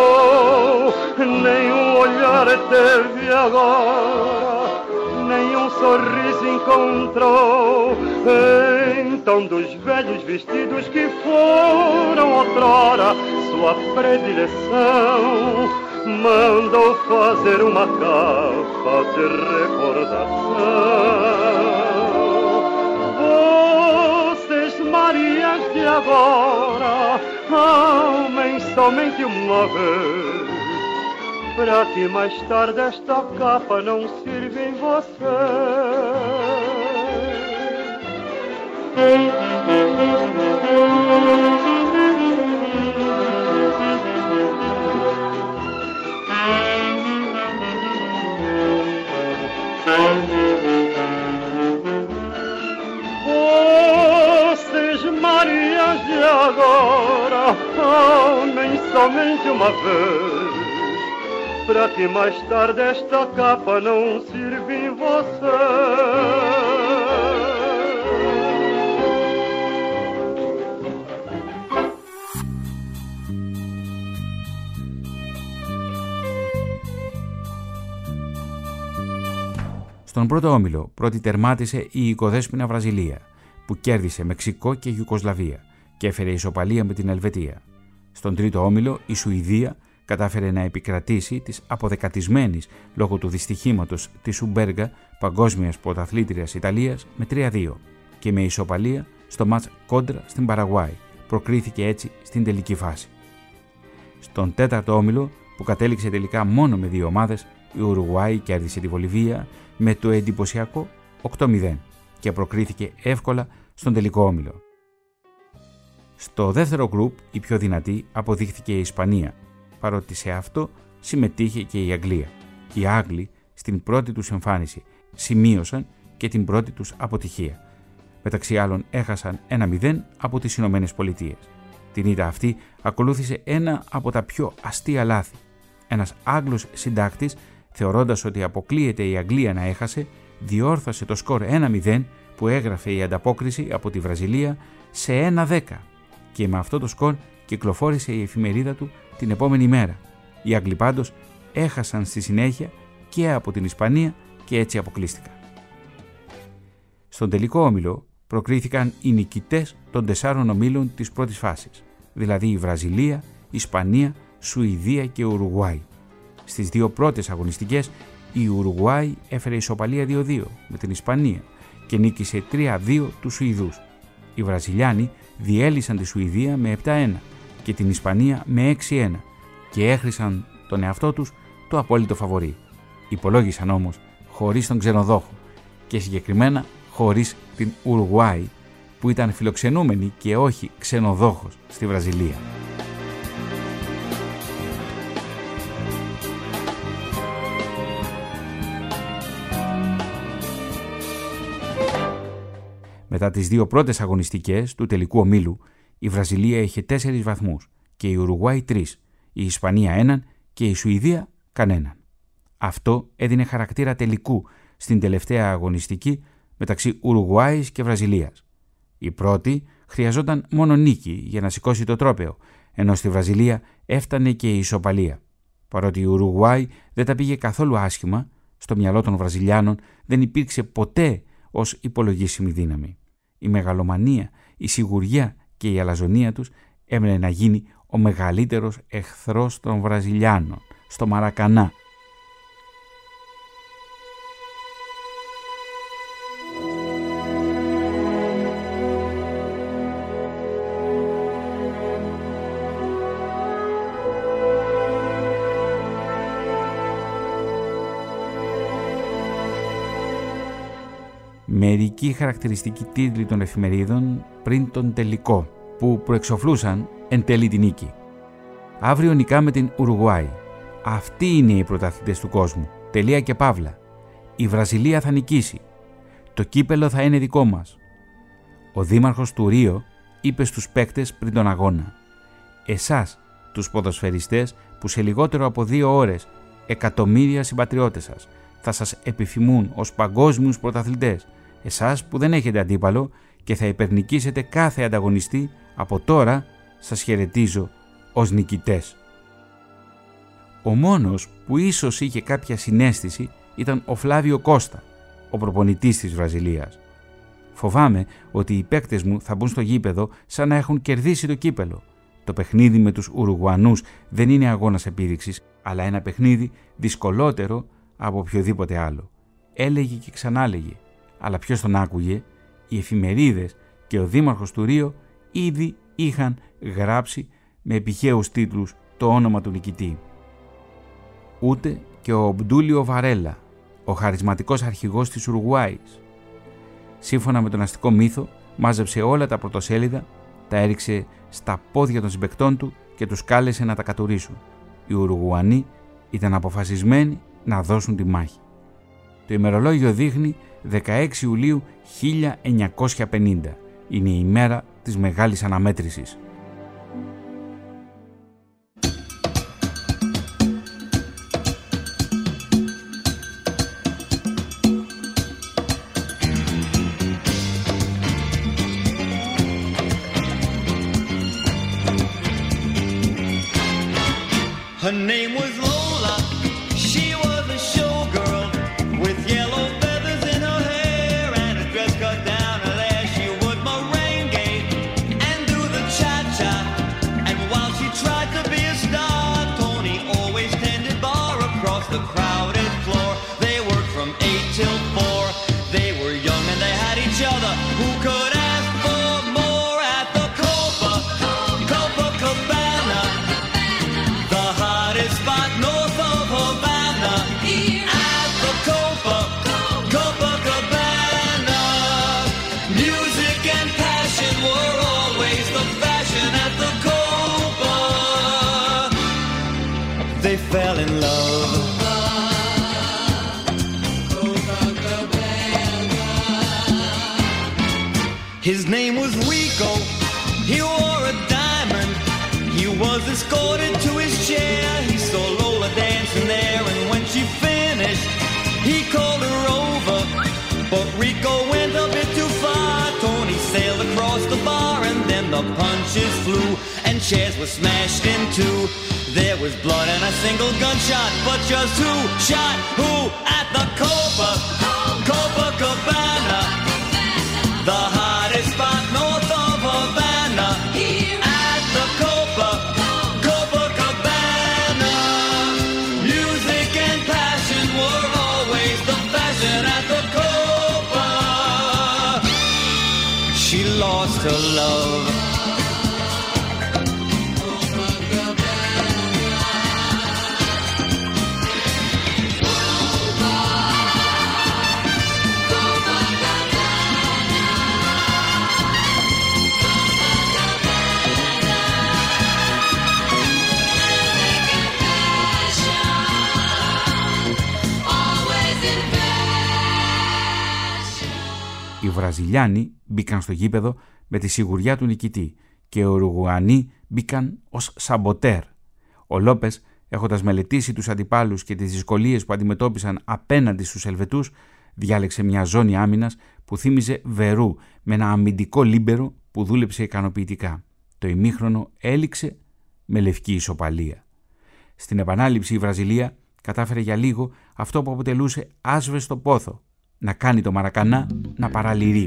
encantou, nenhum olhar teve agora, nenhum sorriso encontrou. Então dos velhos vestidos que foram outrora sua predileção, mandou fazer uma capa de recordação. Vocês, Marias de agora, amem somente uma vez, pra que mais tarde esta capa não sirva em você. Vocês, Marias de agora, amem somente uma vez, pra que mais tarde esta capa não sirva em você. Στον πρώτο όμιλο πρώτη τερμάτισε η οικοδέσποινα Βραζιλία, που κέρδισε Μεξικό και Ιουγκοσλαβία και έφερε ισοπαλία με την Ελβετία. Στον τρίτο όμιλο η Σουηδία κατάφερε να επικρατήσει της αποδεκατισμένης λόγω του δυστυχήματος της Σουμπέργα παγκόσμιας πρωταθλήτριας Ιταλίας με τρία δύο και με ισοπαλία στο μάτς κόντρα στην Παραγουάη, προκρίθηκε έτσι στην τελική φάση. Στον τέταρτο όμιλο, που κατέληξε τελικά μόνο με δύο ομάδες, η Ουρουγουάη κέρδισε τη Βολιβία με το εντυπωσιακό οκτώ μηδέν και προκρίθηκε εύκολα στον τελικό όμιλο. Στο δεύτερο γκρουπ η πιο δυνατή αποδείχθηκε η Ισπανία, παρότι σε αυτό συμμετείχε και η Αγγλία. Οι Άγγλοι στην πρώτη τους εμφάνιση σημείωσαν και την πρώτη τους αποτυχία. Μεταξύ άλλων έχασαν ένα μηδέν από τις Ηνωμένες Πολιτείες. Την ήττα αυτή ακολούθησε ένα από τα πιο αστεία λάθη. Ένας Άγγλος συντάκτης, θεωρώντας ότι αποκλείεται η Αγγλία να έχασε, διόρθωσε το σκορ ένα μηδέν που έγραφε η ανταπόκριση από τη Βραζιλία σε ένα δέκα και με αυτό το σκορ κυκλοφόρησε η εφημερίδα του την επόμενη μέρα. Οι Άγγλοι πάντως έχασαν στη συνέχεια και από την Ισπανία και έτσι αποκλείστηκαν. Στον τελικό όμιλο προκρίθηκαν οι νικητές των τεσσάρων ομίλων της πρώτης φάσης, δηλαδή η Βραζιλία, Ισπανία, Σουηδία και Ουρουγουάη. Στις δύο πρώτες αγωνιστικές η Ουρουγουάη έφερε ισοπαλία δύο δύο με την Ισπανία και νίκησε τρία δύο τους Σουηδούς. Οι Βραζιλιάνοι διέλυσαν τη Σουηδία με επτά ένα και την Ισπανία με έξι ένα και έχρισαν τον εαυτό τους το απόλυτο φαβορί. Υπολόγισαν όμως χωρίς τον ξενοδόχο και συγκεκριμένα χωρίς την Ουρουγουάη που ήταν φιλοξενούμενη και όχι ξενοδόχος στη Βραζιλία. Μετά τις δύο πρώτες αγωνιστικές του τελικού ομίλου, η Βραζιλία είχε τέσσερις βαθμούς και η Ουρουγουάη τρεις, η Ισπανία έναν και η Σουηδία κανέναν. Αυτό έδινε χαρακτήρα τελικού στην τελευταία αγωνιστική μεταξύ Ουρουγουάης και Βραζιλίας. Η πρώτη χρειαζόταν μόνο νίκη για να σηκώσει το τρόπαιο, ενώ στη Βραζιλία έφτανε και η ισοπαλία. Παρότι η Ουρουγουάη δεν τα πήγε καθόλου άσχημα, στο μυαλό των Βραζιλιάνων δεν υπήρξε ποτέ ως υπολογίσιμη δύναμη. Η μεγαλομανία, η σιγουριά και η αλαζονία τους έμενε να γίνει ο μεγαλύτερος εχθρός των Βραζιλιάνων στο Μαρακανά. Μερικοί χαρακτηριστικοί τίτλοι των εφημερίδων πριν τον τελικό, που προεξοφλούσαν εν τέλει την νίκη. Αύριο νικάμε την Ουρουγουάη. Αυτοί είναι οι πρωταθλητές του κόσμου. Τελεία και παύλα. Η Βραζιλία θα νικήσει. Το κύπελο θα είναι δικό μας. Ο δήμαρχος του Ρίο είπε στους παίκτες πριν τον αγώνα: εσάς, τους ποδοσφαιριστές που σε λιγότερο από δύο ώρες εκατομμύρια συμπατριώτες σας θα σας επιφημούν ως παγκόσμιους πρωταθλητές, εσάς που δεν έχετε αντίπαλο και θα υπερνικήσετε κάθε ανταγωνιστή, από τώρα σας χαιρετίζω ως νικητές. Ο μόνος που ίσως είχε κάποια συναίσθηση ήταν ο Φλάβιο Κώστα, ο προπονητής της Βραζιλίας. Φοβάμαι ότι οι παίκτες μου θα μπουν στο γήπεδο σαν να έχουν κερδίσει το κύπελο. Το παιχνίδι με τους Ουρουγουανούς δεν είναι αγώνας επίδειξης, αλλά ένα παιχνίδι δυσκολότερο από οποιοδήποτε άλλο. Έλεγε και ξανάλεγε, αλλά ποιος τον άκουγε? Οι εφημερίδες και ο δήμαρχος του Ρίο ήδη είχαν γράψει με επιχαίους τίτλους το όνομα του νικητή. Ούτε και ο Ομπντούλιο Βαρέλα, ο χαρισματικός αρχηγός της Ουρουγουάης. Σύμφωνα με τον αστικό μύθο, μάζεψε όλα τα πρωτοσέλιδα, τα έριξε στα πόδια των συμπαικτών του και τους κάλεσε να τα κατουρίσουν. Οι Ουρουγουανοί ήταν αποφασισμένοι να δώσουν τη μάχη. Το ημερολόγιο δείχνει δεκαέξι Ιουλίου χίλια εννιακόσια πενήντα. Είναι η μέρα της μεγάλης αναμέτρησης. Her name was Lola, she was a showgirl with yellow feathers in her hair and a dress cut down her there. She would merengue and do the cha-cha, and while she tried to be a star, Tony always tended bar across the crowded floor. They worked from eight till four, they were young and they had each other. Who could ask for more at the Copa, Copacabana, the hottest spot north of Havana, at the Copa, Copacabana. Music and passion were always the fashion at the Copa. They fell in love. His name was Rico, he wore a diamond. He was escorted to his chair, he saw Lola dancing there, and when she finished, he called her over. But Rico went a bit too far, Tony sailed across the bar, and then the punches flew, and chairs were smashed in two. There was blood and a single gunshot, but just who shot who at the Copa, Copacabana, the hottest spot north of Havana, at the Copa, Copacabana. Music and passion were always the fashion at the Copa. She lost her love. Οι Βραζιλιάνοι μπήκαν στο γήπεδο με τη σιγουριά του νικητή και οι Ουρουγουανοί μπήκαν ως σαμποτέρ. Ο Λόπες, έχοντας μελετήσει τους αντιπάλους και τις δυσκολίες που αντιμετώπισαν απέναντι στους Ελβετούς, διάλεξε μια ζώνη άμυνας που θύμιζε Βερού με ένα αμυντικό λίμπερο που δούλεψε ικανοποιητικά. Το ημίχρονο έληξε με λευκή ισοπαλία. Στην επανάληψη η Βραζιλία κατάφερε για λίγο αυτό που αποτελούσε άσβεστο πόθο, να κάνει το Μαρακανά να παραλυρεί.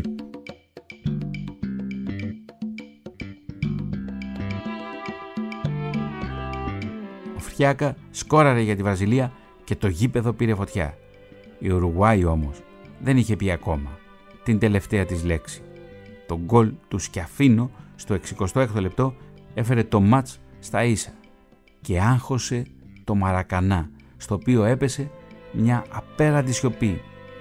Ο Φριάκα σκόραρε για τη Βραζιλία και το γήπεδο πήρε φωτιά. Η Ουρουγουάη όμως δεν είχε πει ακόμα την τελευταία της λέξη. Το γκολ του Σκιαφίνο στο εξηκοστό έκτο λεπτό έφερε το μάτς στα ίσα και άγχωσε το Μαρακανά, στο οποίο έπεσε μια απέραντη σιωπή.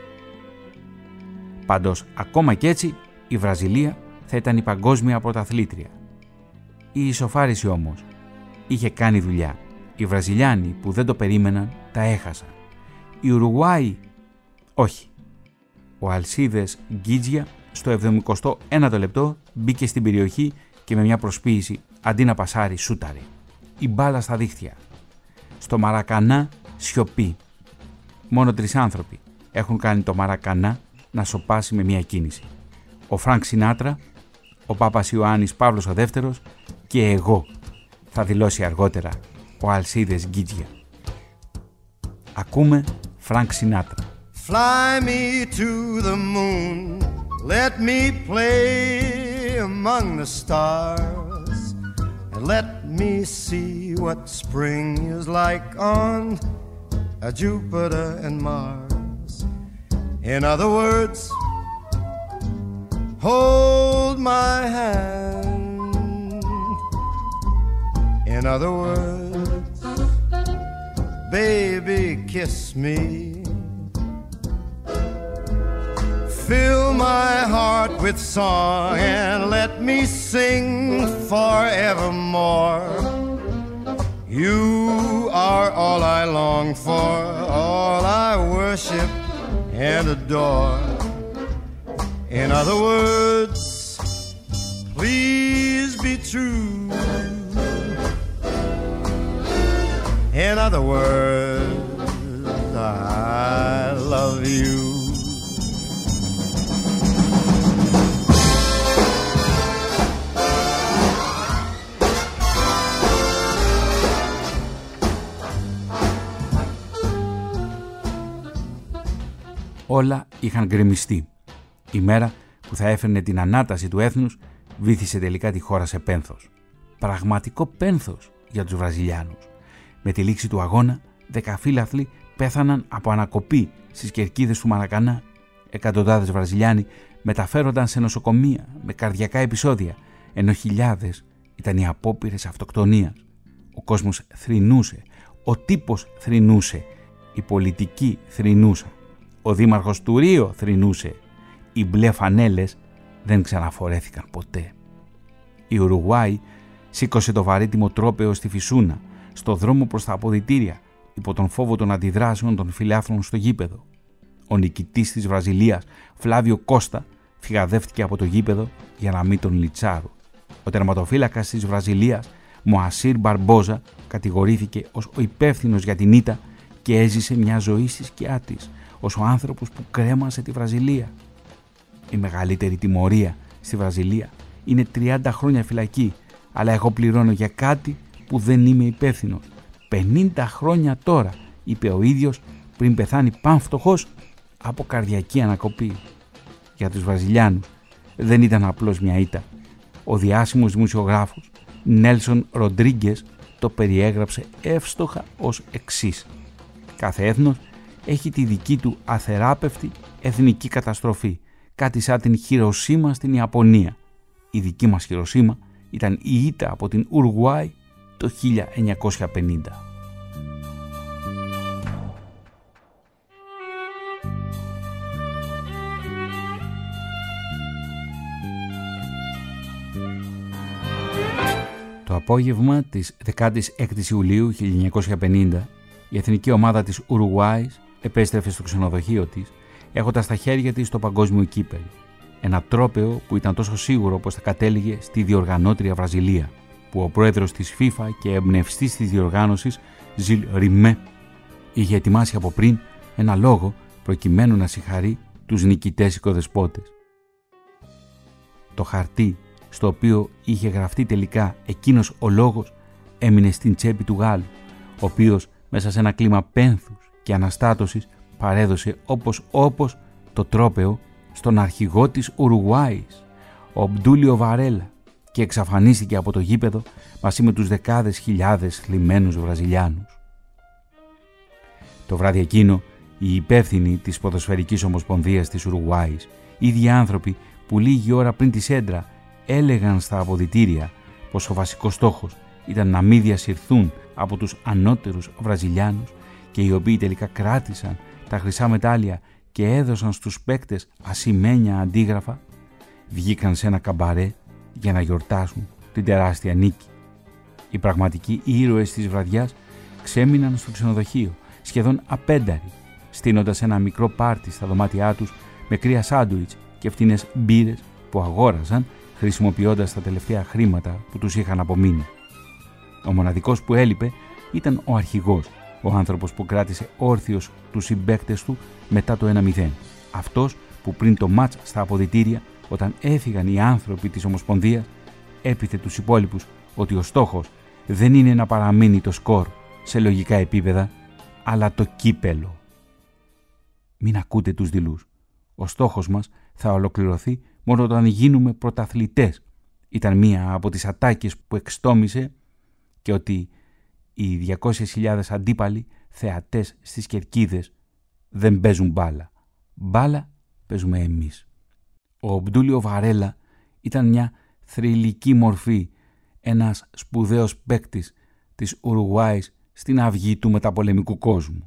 Πάντως, ακόμα κι έτσι, η Βραζιλία θα ήταν η παγκόσμια πρωταθλήτρια. Η ισοφάριση όμως είχε κάνει δουλειά. Οι Βραζιλιάνοι που δεν το περίμεναν τα έχασαν. Η Ουρουγουάη όχι. Ο Αλσίδες Γκίτζια στο εβδομηκοστό ένατο λεπτό μπήκε στην περιοχή και με μια προσποίηση αντί να πασάρει σούταρε. Η μπάλα στα δίχτυα. Στο Μαρακανά σιωπή. Μόνο τρεις άνθρωποι έχουν κάνει το Μαρακανά να σωπάσει με μια κίνηση. Ο Φρανκ Σινάτρα, ο Πάπας Ιωάννης Παύλος ο δεύτερος και εγώ, θα δηλώσει αργότερα ο Αλσίδες Γκίτζια. Ακούμε Φρανκ Σινάτρα. Fly me to the moon, let me play among the stars, and let me see what spring is like on a Jupiter and Mars. In other words, hold my hand. In other words, baby, kiss me. Fill my heart with song and let me sing forevermore. You are all I long for, all I worship and adore. In other words, please be true. In other words, I love you. Όλα είχαν γκρεμιστεί. Η μέρα που θα έφερνε την ανάταση του έθνους βύθισε τελικά τη χώρα σε πένθος. Πραγματικό πένθος για τους Βραζιλιάνους. Με τη λήξη του αγώνα, δέκα φίλαθλοι πέθαναν από ανακοπή στις κερκίδες του Μαρακανά. Εκατοντάδες Βραζιλιάνοι μεταφέρονταν σε νοσοκομεία με καρδιακά επεισόδια, ενώ χιλιάδες ήταν οι απόπειρες αυτοκτονίας. Ο κόσμος θρηνούσε, ο τύπος θρηνούσε, οι πολιτικοί θρηνούσαν. Ο δήμαρχος του Ρίο θρηνούσε. Οι μπλε φανέλες δεν ξαναφορέθηκαν ποτέ. Η Ουρουγουάη σήκωσε το βαρύτιμο τρόπαιο στη Φυσούνα, στο δρόμο προς τα αποδυτήρια, υπό τον φόβο των αντιδράσεων των φιλάθλων στο γήπεδο. Ο νικητής της Βραζιλίας, Φλάβιο Κώστα, φυγαδεύτηκε από το γήπεδο για να μην τον λιτσάρουν. Ο τερματοφύλακας της Βραζιλίας, Μοασίρ Μπαρμπόζα, κατηγορήθηκε ως ο υπεύθυνος για την ήττα και έζησε μια ζωή στη σκιά της, ως ο άνθρωπος που κρέμασε τη Βραζιλία. Η μεγαλύτερη τιμωρία στη Βραζιλία είναι τριάντα χρόνια φυλακή, αλλά εγώ πληρώνω για κάτι που δεν είμαι υπεύθυνος. πενήντα χρόνια τώρα, είπε ο ίδιος πριν πεθάνει πανφτωχός από καρδιακή ανακοπή. Για τους Βραζιλιάνους δεν ήταν απλώς μια ήττα. Ο διάσημος δημοσιογράφος Νέλσον Ροντρίγκες το περιέγραψε εύστοχα ως εξής: κάθε έθνος έχει τη δική του αθεράπευτη εθνική καταστροφή, κάτι σαν την Χιροσίμα στην Ιαπωνία. Η δική μας Χιροσίμα ήταν η ήττα από την Ουρουγουάη το χίλια εννιακόσια πενήντα. Το απόγευμα της δεκάτης έκτης Ιουλίου χίλια εννιακόσια πενήντα, η εθνική ομάδα της Ουρουγουάης επέστρεφε στο ξενοδοχείο της, έχοντας στα χέρια της το παγκόσμιο κύπελλο. Ένα τρόπαιο που ήταν τόσο σίγουρο πως θα κατέληγε στη διοργανώτρια Βραζιλία, που ο πρόεδρος της FIFA και εμπνευστής της διοργάνωσης, Ζιλ Ριμέ, είχε ετοιμάσει από πριν ένα λόγο προκειμένου να συγχαρεί τους νικητές οικοδεσπότες. Το χαρτί στο οποίο είχε γραφτεί τελικά εκείνος ο λόγος έμεινε στην τσέπη του Γάλλου, ο οποίος μέσα σε ένα κλίμα πένθους και αναστάτωσης παρέδωσε όπως όπως το τρόπαιο στον αρχηγό της Ουρουγουάης, ο Ομπτούλιο Βαρέλα, και εξαφανίστηκε από το γήπεδο μαζί με τους δεκάδες χιλιάδες θλιμμένους Βραζιλιάνους. Το βράδυ εκείνο, οι υπεύθυνοι της Ποδοσφαιρικής Ομοσπονδίας της Ουρουγουάης, ίδιοι άνθρωποι που λίγη ώρα πριν τη σέντρα έλεγαν στα αποδυτήρια πως ο βασικός στόχος ήταν να μην διασυρθούν από τους ανώτερους Βραζιλιάνους και οι οποίοι τελικά κράτησαν τα χρυσά μετάλλια και έδωσαν στους παίκτες ασημένια αντίγραφα, βγήκαν σε ένα καμπαρέ για να γιορτάσουν την τεράστια νίκη. Οι πραγματικοί ήρωες της βραδιάς ξέμειναν στο ξενοδοχείο, σχεδόν απένταροι, στείνοντας ένα μικρό πάρτι στα δωμάτια τους με κρύα σάντουιτς και φτηνές μπύρες που αγόραζαν χρησιμοποιώντας τα τελευταία χρήματα που τους είχαν απομείνει. Ο μοναδικός που έλειπε ήταν ο αρχηγός, ο άνθρωπος που κράτησε όρθιος τους συμπαίκτες του μετά το ένα μηδέν. Αυτός που πριν το μάτς στα αποδυτήρια, όταν έφυγαν οι άνθρωποι της Ομοσπονδίας, έπιθε τους υπόλοιπους ότι ο στόχος δεν είναι να παραμείνει το σκορ σε λογικά επίπεδα, αλλά το κύπελο. Μην ακούτε τους δειλούς. Ο στόχος μας θα ολοκληρωθεί μόνο όταν γίνουμε πρωταθλητές. Ήταν μία από τις ατάκες που εξτόμησε και ότι οι διακόσιες χιλιάδες αντίπαλοι θεατές στις κερκίδες δεν παίζουν μπάλα. Μπάλα παίζουμε εμείς. Ο Ομπτούλιο Βαρέλα ήταν μια θρυλική μορφή, ένας σπουδαίος παίκτης της Ουρουγουάης στην αυγή του μεταπολεμικού κόσμου.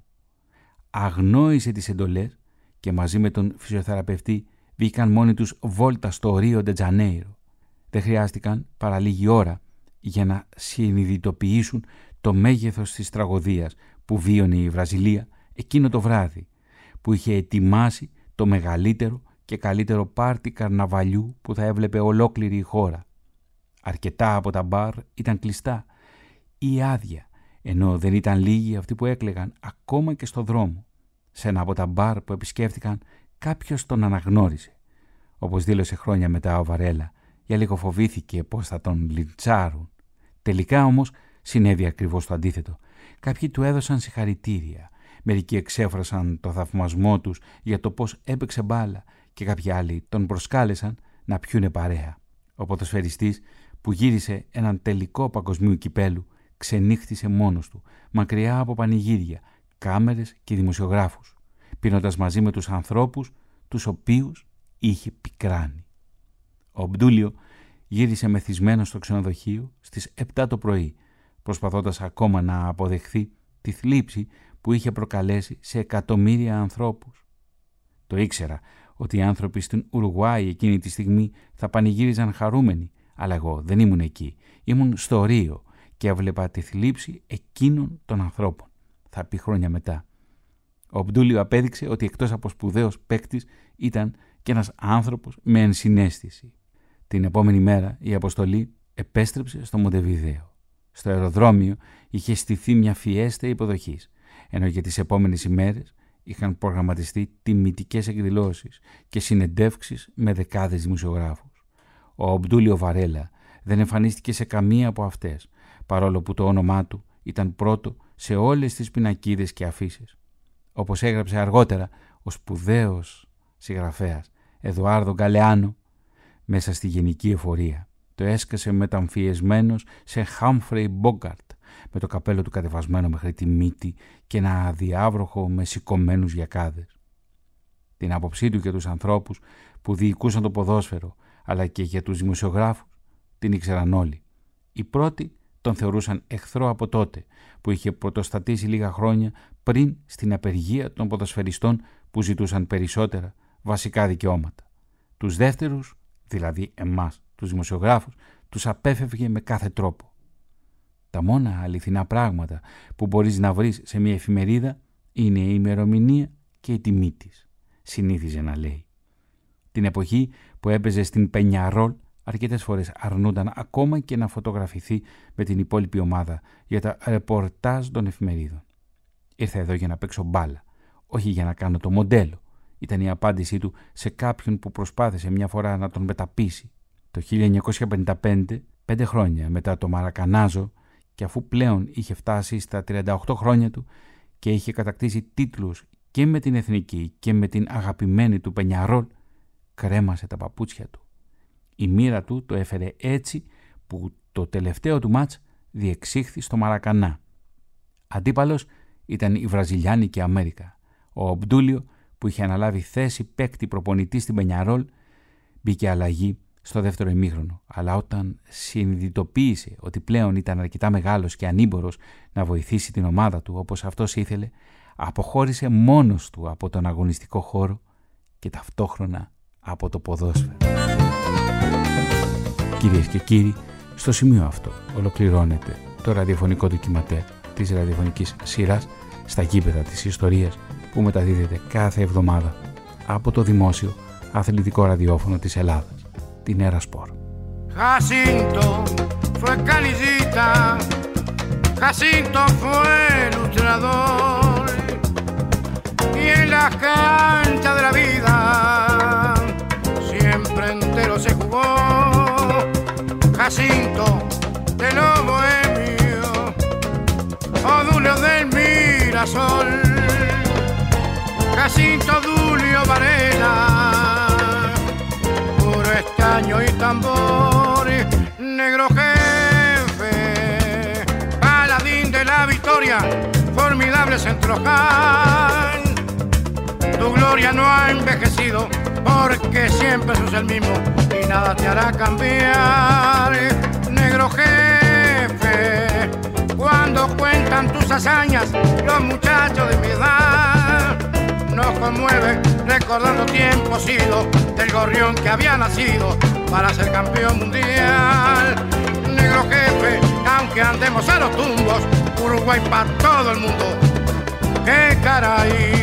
Αγνόησε τις εντολές και μαζί με τον φυσιοθεραπευτή βγήκαν μόνοι τους βόλτα στο Ρίο ντε Τζανέιρο. Δεν χρειάστηκαν παρά λίγη ώρα για να συνειδητοποιήσουν το μέγεθος της τραγωδίας που βίωνε η Βραζιλία εκείνο το βράδυ, που είχε ετοιμάσει το μεγαλύτερο και καλύτερο πάρτι καρναβαλιού που θα έβλεπε ολόκληρη η χώρα. Αρκετά από τα μπαρ ήταν κλειστά ή άδεια, ενώ δεν ήταν λίγοι αυτοί που έκλαιγαν ακόμα και στο δρόμο. Σε ένα από τα μπαρ που επισκέφτηκαν κάποιος τον αναγνώρισε. Όπως δήλωσε χρόνια μετά ο Βαρέλα, για λίγο φοβήθηκε πως θα τον λιντσάρουν. Τελικά όμως συνέβη ακριβώς το αντίθετο. Κάποιοι του έδωσαν συγχαρητήρια, μερικοί εξέφρασαν το θαυμασμό τους για το πώς έπαιξε μπάλα και κάποιοι άλλοι τον προσκάλεσαν να πιούνε παρέα. Ο ποδοσφαιριστής που γύρισε έναν τελικό παγκοσμίου κυπέλου ξενύχτησε μόνος του, μακριά από πανηγύρια, κάμερες και δημοσιογράφους, πίνοντας μαζί με τους ανθρώπους τους οποίους είχε πικράνει. Ο Ομπτούλιο γύρισε μεθυσμένος στο ξενοδοχείο στις επτά το πρωί, προσπαθώντας ακόμα να αποδεχθεί τη θλίψη που είχε προκαλέσει σε εκατομμύρια ανθρώπους. Το ήξερα ότι οι άνθρωποι στην Ουρουγουάη εκείνη τη στιγμή θα πανηγύριζαν χαρούμενοι, αλλά εγώ δεν ήμουν εκεί. Ήμουν στο Ρίο και έβλεπα τη θλίψη εκείνων των ανθρώπων, θα πει χρόνια μετά. Ο Ομπτούλιο απέδειξε ότι εκτός από σπουδαίος παίκτης ήταν και ένας άνθρωπος με ενσυναίσθηση. Την επόμενη μέρα η αποστολή επέστρεψε στο Μοντεβιδέο. Στο αεροδρόμιο είχε στηθεί μια φιέστα υποδοχής, ενώ για τις επόμενες ημέρες είχαν προγραμματιστεί τιμητικές εκδηλώσεις και συνεντεύξεις με δεκάδες δημοσιογράφους. Ο Ομπτούλιο Βαρέλα δεν εμφανίστηκε σε καμία από αυτές, παρόλο που το όνομά του ήταν πρώτο σε όλες τις πινακίδες και αφίσες. Όπως έγραψε αργότερα ο σπουδαίος συγγραφέας Εδουάρδο Γκαλεάνο, μέσα στη γενική εφορία το έσκασε μεταμφιεσμένος σε Χάμφρεϊ Μπόγκαρτ, με το καπέλο του κατεβασμένο μέχρι τη μύτη και ένα αδιάβροχο με σηκωμένους γιακάδες. Την άποψή του για τους ανθρώπους που διοικούσαν το ποδόσφαιρο, αλλά και για τους δημοσιογράφους, την ήξεραν όλοι. Οι πρώτοι τον θεωρούσαν εχθρό από τότε, που είχε πρωτοστατήσει λίγα χρόνια πριν στην απεργία των ποδοσφαιριστών που ζητούσαν περισσότερα βασικά δικαιώματα. Τους δεύτερους, δηλαδή εμάς, τους δημοσιογράφους, τους απέφευγε με κάθε τρόπο. Τα μόνα αληθινά πράγματα που μπορείς να βρεις σε μια εφημερίδα είναι η ημερομηνία και η τιμή της, συνήθιζε να λέει. Την εποχή που έπαιζε στην Πενιαρόλ, αρκετές φορές αρνούνταν ακόμα και να φωτογραφηθεί με την υπόλοιπη ομάδα για τα ρεπορτάζ των εφημερίδων. Ήρθα εδώ για να παίξω μπάλα, όχι για να κάνω το μοντέλο, ήταν η απάντησή του σε κάποιον που προσπάθησε μια φορά να τον μεταπίσει. Το χίλια εννιακόσια πενήντα πέντε, πέντε χρόνια μετά το Μαρακανάζο, και αφού πλέον είχε φτάσει στα τριάντα οκτώ χρόνια του και είχε κατακτήσει τίτλους και με την εθνική και με την αγαπημένη του Πενιαρόλ, κρέμασε τα παπούτσια του. Η μοίρα του το έφερε έτσι που το τελευταίο του μάτς διεξήχθη στο Μαρακανά. Αντίπαλος ήταν η Βραζιλιάνικη Αμέρικα. Ο Ομπτούλιο, που είχε αναλάβει θέση παίκτη προπονητή στην Πενιαρόλ, μπήκε αλλαγή στο δεύτερο ημίχρονο, αλλά όταν συνειδητοποίησε ότι πλέον ήταν αρκετά μεγάλος και ανήμπορος να βοηθήσει την ομάδα του όπως αυτός ήθελε, αποχώρησε μόνος του από τον αγωνιστικό χώρο και ταυτόχρονα από το ποδόσφαιρο. Κυρίες και κύριοι, στο σημείο αυτό ολοκληρώνεται το ραδιοφωνικό ντοκιματέρ της ραδιοφωνικής σειράς στα γήπεδα της ιστορίας, που μεταδίδεται κάθε εβδομάδα από το δημόσιο αθλητικό ραδιόφωνο της Ελλάδας, την Έρα Σπορ. Jacinto fue canillita, Jacinto fue ilustrador, y en la cancha de la vida siempre entero se jugó. Jacinto de los bohemios, Odulio del Mirasol, Jacinto Dulio Varela, puro estaño y tambor, negro jefe, paladín de la victoria, formidable centrojal. Tu gloria no ha envejecido porque siempre sos el mismo y nada te hará cambiar, negro jefe. Cuando cuentan tus hazañas los muchachos de mi edad, nos conmueve recordando tiempos idos del gorrión que había nacido para ser campeón mundial. Negro jefe, aunque andemos a los tumbos, Uruguay para todo el mundo. ¡Qué caray!